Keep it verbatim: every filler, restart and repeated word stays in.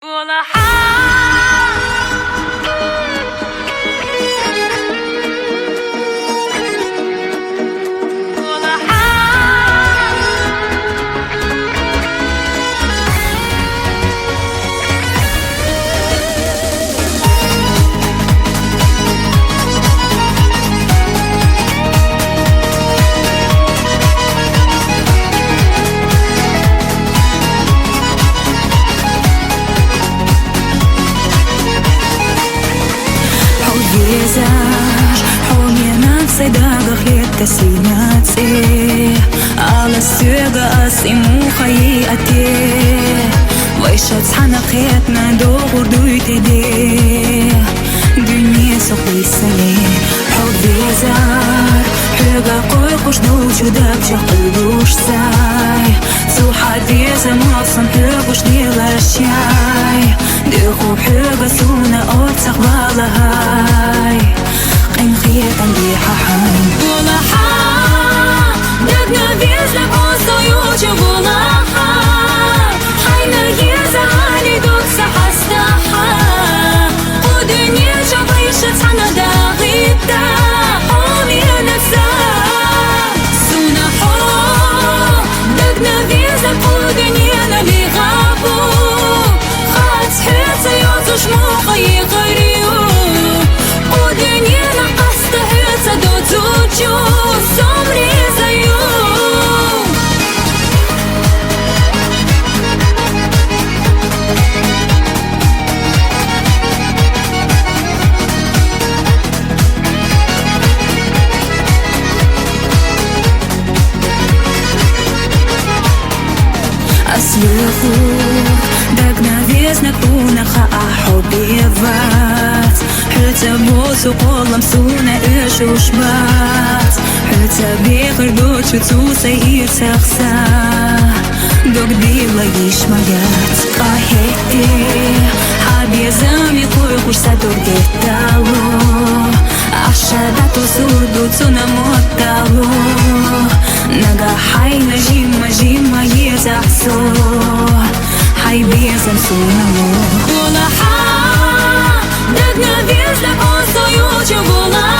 صداقة خليت تسليماتي على السياقة أسيمو خيئتي ويشت حنقيت ما دوغر دويتي دي دنيا سوقي سني حبي زار حقا قوي قوش نوجو داب شقلوش ساي سو حدي زموصن حقوش ديال الشاي ديخو حقا سونا أوتسق بالهاي قين خيط عندي ححاي ولا حا دقنا بيزلك وصو يوجو ولا حا حينا يزعالي دوك سحستحا ودنيا جبيشت حنا داغيبتا حومي نفسا سونا حو دقنا بيزلك ودنيا نبي غابو خات حيط يوزو شمو خي غريو ودنيا Чу сомри заю أسلخو دقنا فيزنا كونا خا حبي فات حتى موسو قولم سونا إيش وشبات حتى بيقر دوتشو توسا يرتخسا دوك ديلا يش مجات قاهيتي حابي زامي قوي قوشتا دوك ديتالو أشاداتو سودو تونا موتالو نغا حينا جيما جيما يزحسو حي بيزم سونا مو ولا حا دقنا بيزلك وصو يوجو ولا